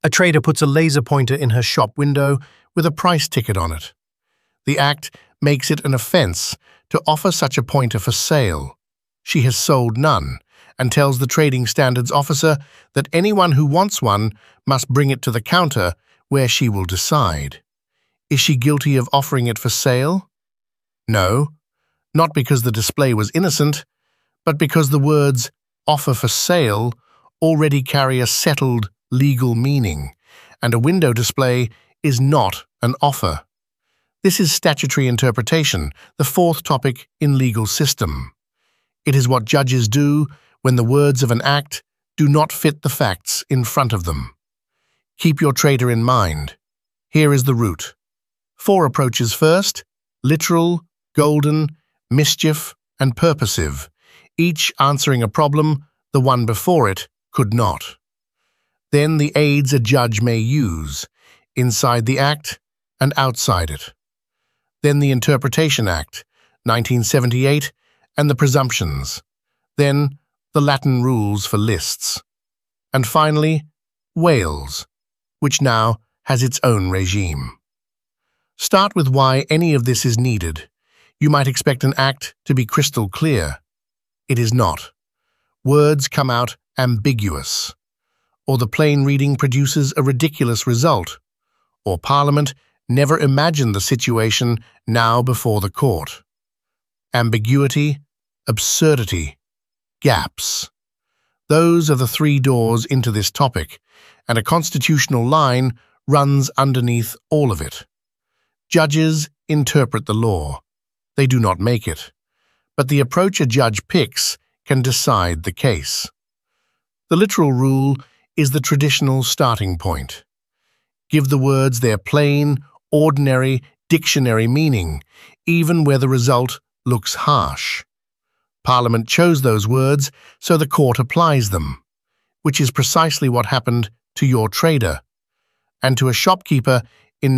A trader puts a laser pointer in her shop window with a price ticket on it. The act makes it an offense to offer such a pointer for sale. She has sold none and tells the trading standards officer that anyone who wants one must bring it to the counter where she will decide. Is she guilty of offering it for sale? No, not because the display was innocent, but because the words offer for sale already carry a settled legal meaning, and a window display is not an offer. This is statutory interpretation, the fourth topic in legal system. It is what judges do when the words of an act do not fit the facts in front of them. Keep your trader in mind. Here is the route. 4 approaches first: literal, golden, mischief, and purposive, each answering a problem the one before it could not. Then the aids a judge may use, inside the act and outside it. Then the Interpretation Act, 1978, and the presumptions. Then the Latin rules for lists. And finally, Wales, which now has its own regime. Start with why any of this is needed. You might expect an act to be crystal clear. It is not. Words come out ambiguous, or the plain reading produces a ridiculous result, or Parliament never imagined the situation now before the court. Ambiguity, absurdity, gaps. Those are the 3 doors into this topic, and a constitutional line runs underneath all of it. Judges interpret the law. They do not make it, but the approach a judge picks can decide the case. The literal rule is the traditional starting point. Give the words their plain, ordinary, dictionary meaning, even where the result looks harsh. Parliament chose those words, so the court applies them, which is precisely what happened to your trader and to a shopkeeper in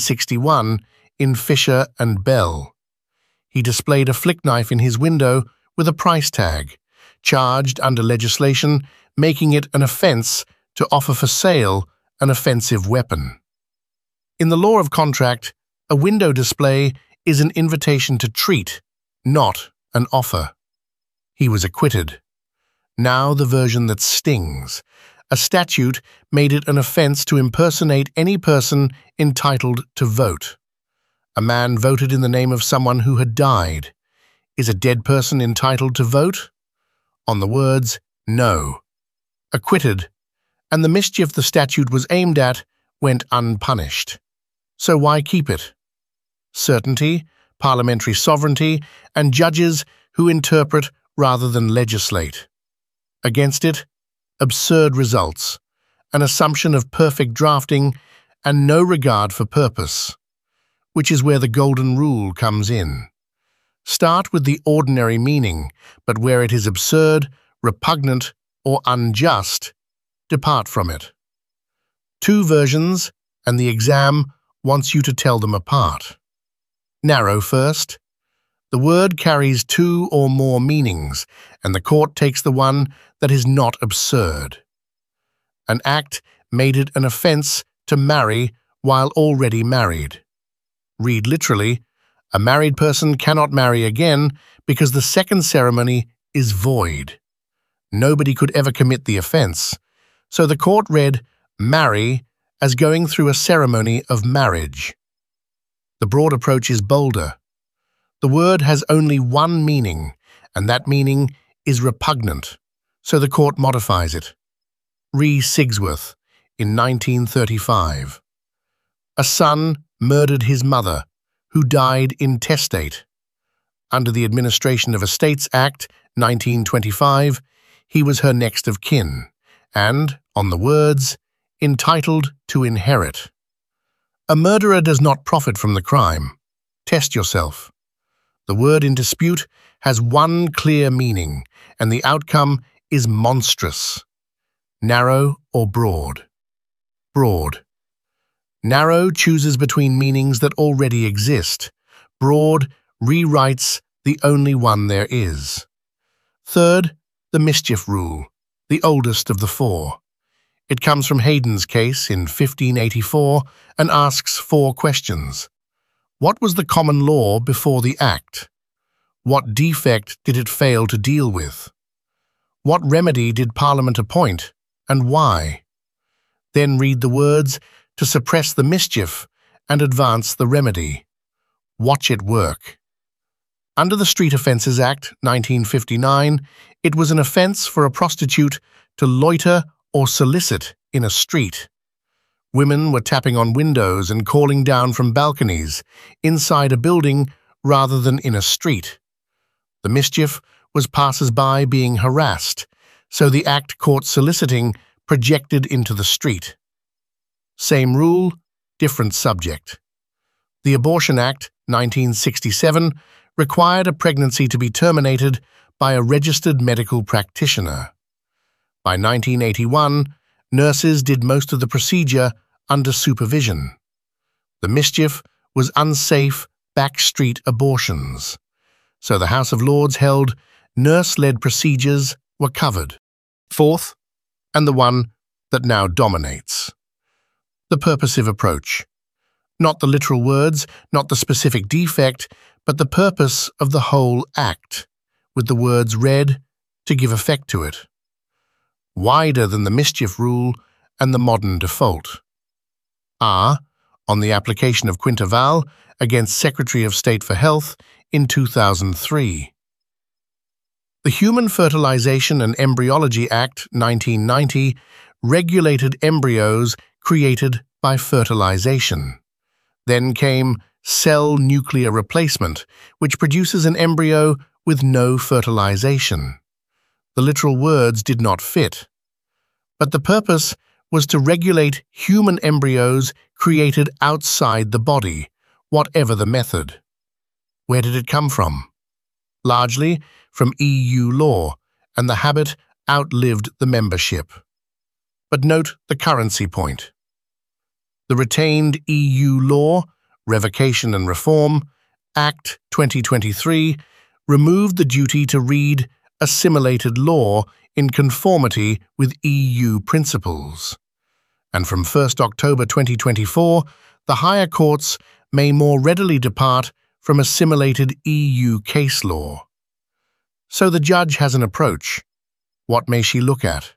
1961 in Fisher and Bell. He displayed a flick knife in his window with a price tag, charged under legislation making it an offense to offer for sale an offensive weapon. In the law of contract, a window display is an invitation to treat, not an offer. He was acquitted. Now the version that stings. A statute made it an offense to impersonate any person entitled to vote. A man voted in the name of someone who had died. Is a dead person entitled to vote? On the words, no. Acquitted, and the mischief the statute was aimed at went unpunished. So why keep it? Certainty, parliamentary sovereignty, and judges who interpret rather than legislate. Against it, absurd results, an assumption of perfect drafting, and no regard for purpose, which is where the golden rule comes in. Start with the ordinary meaning, but where it is absurd, repugnant, or unjust, depart from it. 2 versions, and the exam wants you to tell them apart. Narrow first. The word carries 2 or more meanings, and the court takes the one that is not absurd. An act made it an offense to marry while already married. Read literally, a married person cannot marry again because the second ceremony is void. Nobody could ever commit the offense, so the court read marry as going through a ceremony of marriage. The broad approach is bolder. The word has only one meaning, and that meaning is repugnant, so the court modifies it. Re Sigsworth, in 1935. A son murdered his mother, who died intestate. Under the Administration of Estates Act, 1925, he was her next of kin, and, on the words, entitled to inherit. A murderer does not profit from the crime. Test yourself. The word in dispute has one clear meaning, and the outcome is monstrous. Narrow or broad? Broad. Narrow chooses between meanings that already exist. Broad rewrites the only one there is. Third, the mischief rule, the oldest of the 4. It comes from Haydon's case in 1584 and asks 4 questions. What was the common law before the Act? What defect did it fail to deal with? What remedy did Parliament appoint, and why? Then read the words to suppress the mischief and advance the remedy. Watch it work. Under the Street Offences Act 1959, it was an offence for a prostitute to loiter or solicit in a street. Women were tapping on windows and calling down from balconies, inside a building rather than in a street. The mischief was passers-by being harassed, so the Act caught soliciting projected into the street. Same rule, different subject. The Abortion Act 1967 required a pregnancy to be terminated by a registered medical practitioner. By 1981, nurses did most of the procedure under supervision. The mischief was unsafe backstreet abortions, so the House of Lords held nurse-led procedures were covered. Fourth, and the one that now dominates. The purposive approach. Not the literal words, not the specific defect, but the purpose of the whole act, with the words read to give effect to it. Wider than the mischief rule and the modern default. R. On the application of Quintaval against Secretary of State for Health in 2003. The Human Fertilization and Embryology Act 1990 regulated embryos created by fertilization. Then came cell nuclear replacement, which produces an embryo with no fertilization. The literal words did not fit, but the purpose was to regulate human embryos created outside the body, whatever the method. Where did it come from? Largely from EU law, and the habit outlived the membership. But note the currency point. The retained EU law, Revocation and Reform, Act 2023, removed the duty to read assimilated law in conformity with EU principles. And from 1 October 2024, the higher courts may more readily depart from assimilated EU case law. So the judge has an approach. What may she look at?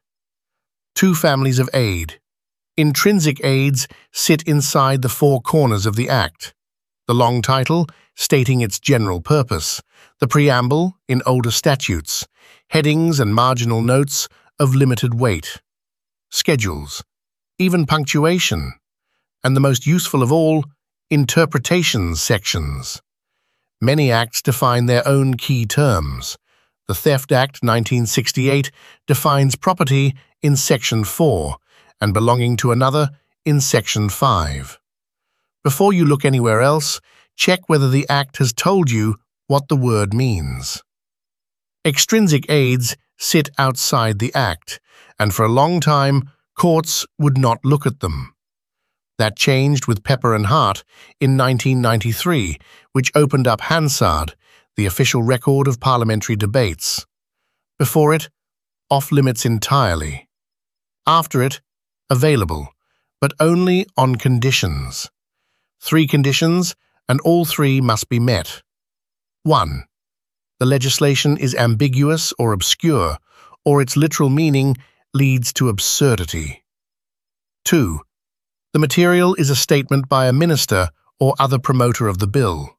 2 families of aid. Intrinsic aids sit inside the 4 corners of the Act. The long title, stating its general purpose, the preamble in older statutes, headings and marginal notes of limited weight, schedules, even punctuation, and the most useful of all, interpretations sections. Many acts define their own key terms. The Theft Act 1968 defines property in Section 4 and belonging to another in Section 5. Before you look anywhere else, check whether the Act has told you what the word means. Extrinsic aids sit outside the Act, and for a long time, courts would not look at them. That changed with Pepper and Hart in 1993, which opened up Hansard, the official record of parliamentary debates. Before it, off-limits entirely. After it, available, but only on conditions. 3 conditions, and all 3 must be met. 1. The legislation is ambiguous or obscure, or its literal meaning leads to absurdity. 2. The material is a statement by a minister or other promoter of the bill.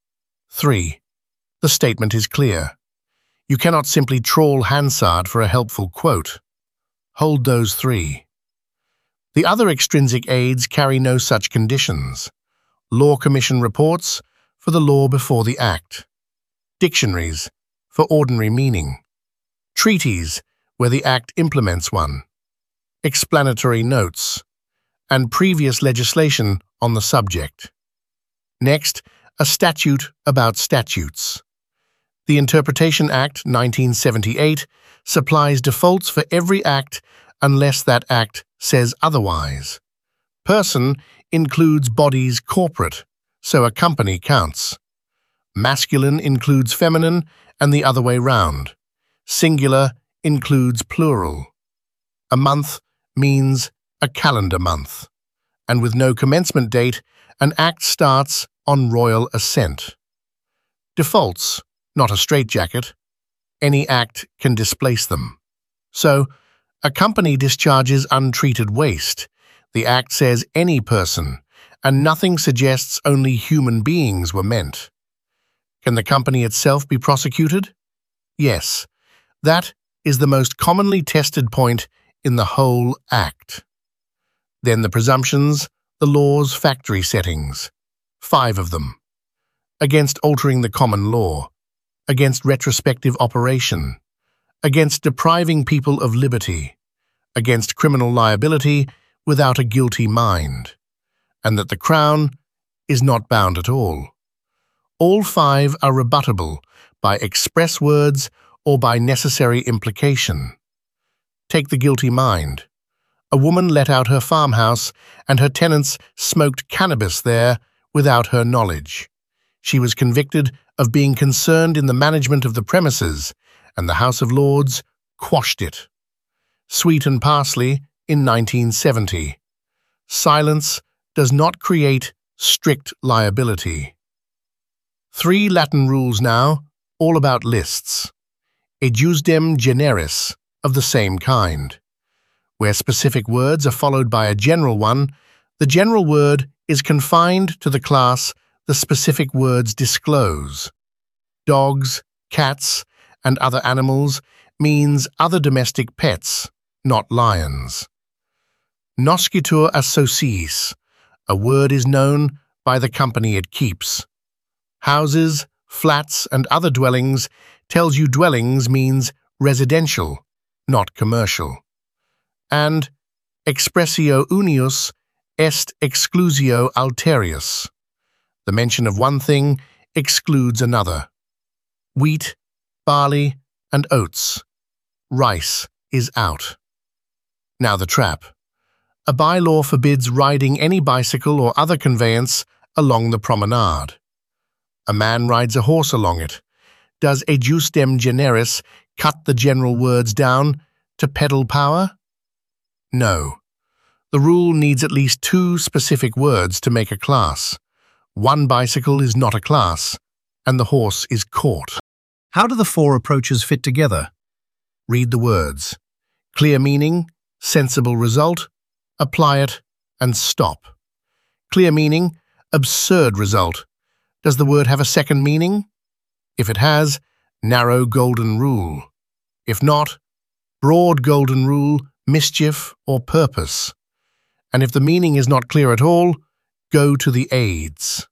3. The statement is clear. You cannot simply trawl Hansard for a helpful quote. Hold those 3. The other extrinsic aids carry no such conditions. Law Commission reports for the law before the Act. Dictionaries for ordinary meaning. Treaties where the Act implements one. Explanatory notes. And previous legislation on the subject. Next, a statute about statutes. The Interpretation Act 1978 supplies defaults for every act unless that act says otherwise. Person includes bodies corporate, so a company counts. Masculine includes feminine and the other way round. Singular includes plural. A month means a calendar month, and with no commencement date, an act starts on royal assent. Defaults, not a straitjacket. Any act can displace them. So, a company discharges untreated waste. The act says any person, and nothing suggests only human beings were meant. Can the company itself be prosecuted? Yes, that is the most commonly tested point in the whole Act. Then the presumptions, the law's factory settings. 5 of them. Against altering the common law. Against retrospective operation. Against depriving people of liberty. Against criminal liability without a guilty mind. And that the Crown is not bound at all. All 5 are rebuttable by express words or by necessary implication. Take the guilty mind. A woman let out her farmhouse and her tenants smoked cannabis there without her knowledge. She was convicted of being concerned in the management of the premises, and the House of Lords quashed it. Sweet and Parsley in 1970. Silence does not create strict liability. 3 Latin rules now, all about lists. Ejusdem generis, of the same kind. Where specific words are followed by a general one, the general word is confined to the class the specific words disclose. Dogs, cats, and other animals means other domestic pets, not lions. Noscitur a sociis, a word is known by the company it keeps. Houses, flats, and other dwellings tells you dwellings means residential, not commercial. And expressio unius est exclusio alterius. The mention of one thing excludes another. Wheat, barley, and oats. Rice is out. Now the trap. A bylaw forbids riding any bicycle or other conveyance along the promenade. A man rides a horse along it. Does ejusdem generis cut the general words down to pedal power? No. The rule needs at least 2 specific words to make a class. One bicycle is not a class, and the horse is caught. How do the 4 approaches fit together? Read the words. Clear meaning, sensible result, apply it, and stop. Clear meaning, absurd result. Does the word have a second meaning? If it has, narrow golden rule. If not, broad golden rule, mischief, or purpose. And if the meaning is not clear at all, go to the aids.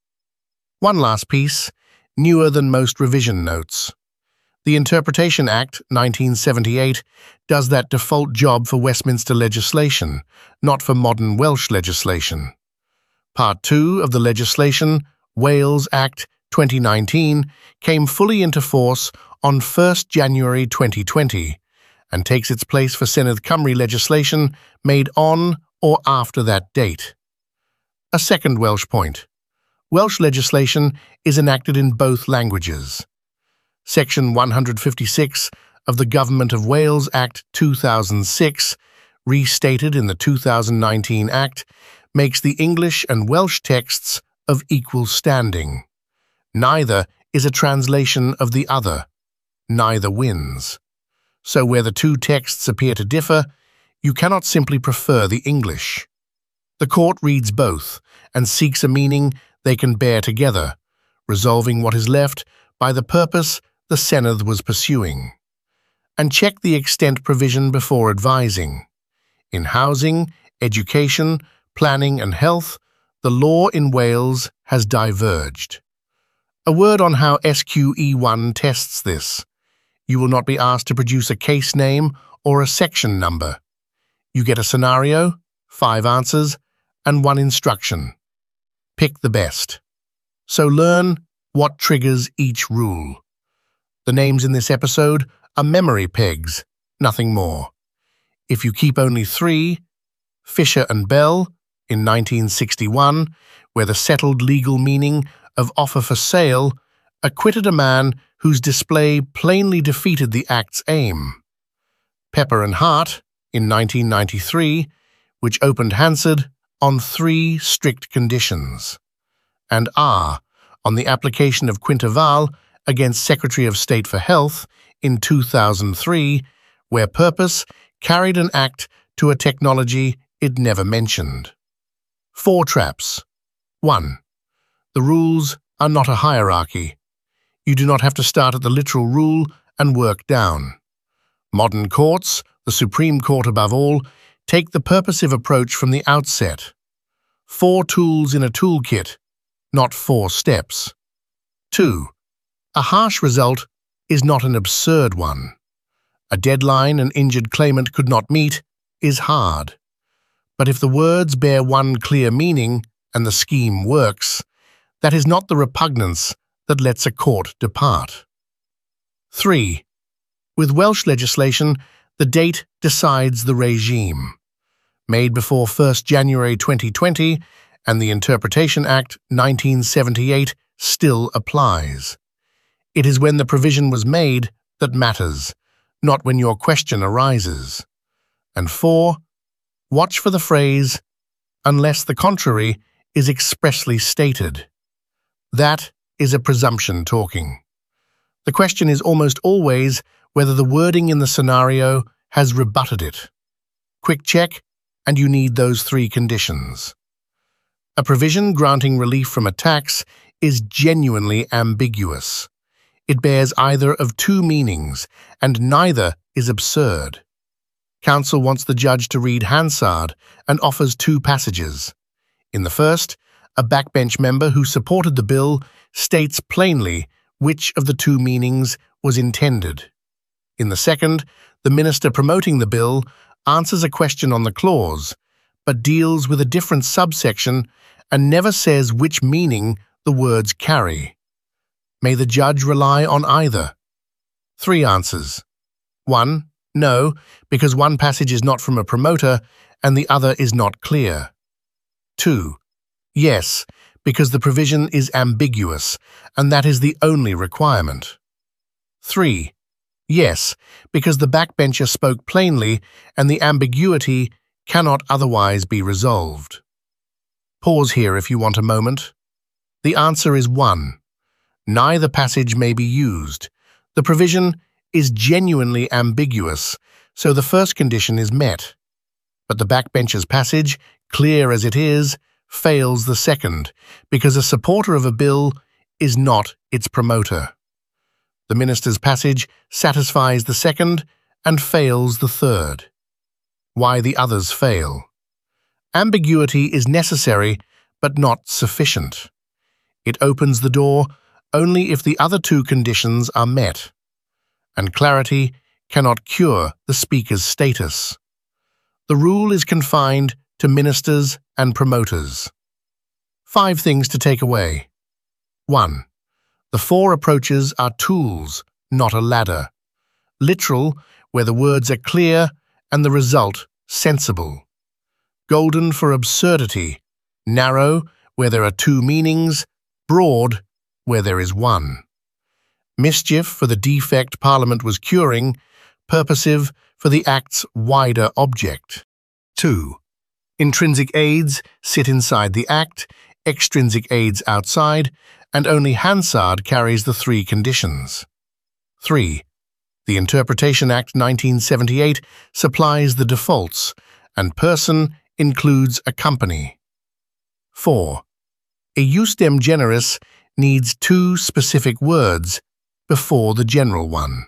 One last piece, newer than most revision notes. The Interpretation Act, 1978, does that default job for Westminster legislation, not for modern Welsh legislation. Part 2 of the legislation, Wales Act 2019, came fully into force on 1 January 2020 and takes its place for Senedd Cymru legislation made on or after that date. A second Welsh point. Welsh legislation is enacted in both languages. Section 156 of the Government of Wales Act 2006, restated in the 2019 Act, makes the English and Welsh texts of equal standing. Neither is a translation of the other. Neither wins. So where the 2 texts appear to differ, you cannot simply prefer the English. The court reads both and seeks a meaning they can bear together, resolving what is left by the purpose the Senedd was pursuing. And check the extent provision before advising. In housing, education, planning and health, the law in Wales has diverged. A word on how SQE1 tests this. You will not be asked to produce a case name or a section number. You get a scenario, 5 answers, and 1 instruction. Pick the best. So learn what triggers each rule. The names in this episode are memory pegs, nothing more. If you keep only 3, Fisher and Bell, in 1961, where the settled legal meaning of offer for sale acquitted a man whose display plainly defeated the act's aim. Pepper and Hart, in 1993, which opened Hansard on 3 strict conditions, and R on the application of Quinterval against Secretary of State for Health in 2003, where purpose carried an act to a technology it never mentioned. 4 traps. 1. The rules are not a hierarchy. You do not have to start at the literal rule and work down. Modern courts, the Supreme Court above all, take the purposive approach from the outset. 4 tools in a toolkit, not 4 steps. 2. A harsh result is not an absurd one. A deadline an injured claimant could not meet is hard. But if the words bear one clear meaning and the scheme works, that is not the repugnance that lets a court depart. 3. With Welsh legislation, the date decides the regime. Made before 1 January 2020, and the Interpretation Act 1978 still applies. It is when the provision was made that matters, not when your question arises. And 4. Watch for the phrase, unless the contrary is expressly stated. That is a presumption talking. The question is almost always whether the wording in the scenario has rebutted it. Quick check, and you need those 3 conditions. A provision granting relief from a tax is genuinely ambiguous. It bears either of 2 meanings, and neither is absurd. Counsel wants the judge to read Hansard and offers 2 passages. In the first, a backbench member who supported the bill states plainly which of the 2 meanings was intended. In the second, the minister promoting the bill answers a question on the clause, but deals with a different subsection and never says which meaning the words carry. May the judge rely on either? 3 answers. 1. No, because one passage is not from a promoter and the other is not clear. 2. Yes, because the provision is ambiguous, and that is the only requirement. 3. Yes, because the backbencher spoke plainly and the ambiguity cannot otherwise be resolved. Pause here if you want a moment. The answer is 1. Neither passage may be used. The provision is genuinely ambiguous, so the first condition is met. But the backbencher's passage, clear as it is, fails the second, because a supporter of a bill is not its promoter. The minister's passage satisfies the second and fails the third. Why the others fail? Ambiguity is necessary, but not sufficient. It opens the door only if the other 2 conditions are met, and clarity cannot cure the speaker's status. The rule is confined to ministers and promoters. 5 things to take away. 1. The 4 approaches are tools, not a ladder. Literal, where the words are clear and the result sensible. Golden for absurdity. Narrow, where there are 2 meanings. Broad, where there is 1. Mischief for the defect Parliament was curing. Purposive for the Act's wider object. 2. Intrinsic aids sit inside the Act, extrinsic aids outside, and only Hansard carries the 3 conditions. 3. The Interpretation Act 1978 supplies the defaults, and person includes a company. 4. A justem generis needs 2 specific words before the general one.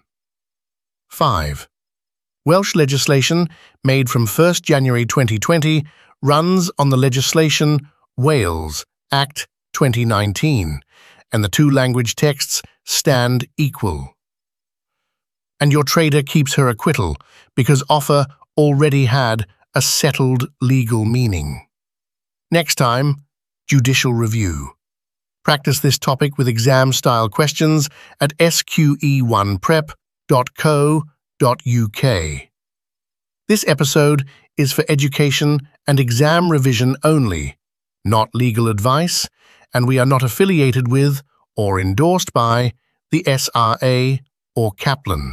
5. Welsh legislation made from 1 January 2020 runs on the legislation Wales Act 2019, and the 2 language texts stand equal. And your trader keeps her acquittal because offer already had a settled legal meaning. Next time, judicial review. Practice this topic with exam-style questions at sqe1prep.co.uk. This episode is for education and exam revision only, not legal advice, and we are not affiliated with or endorsed by the SRA or Kaplan.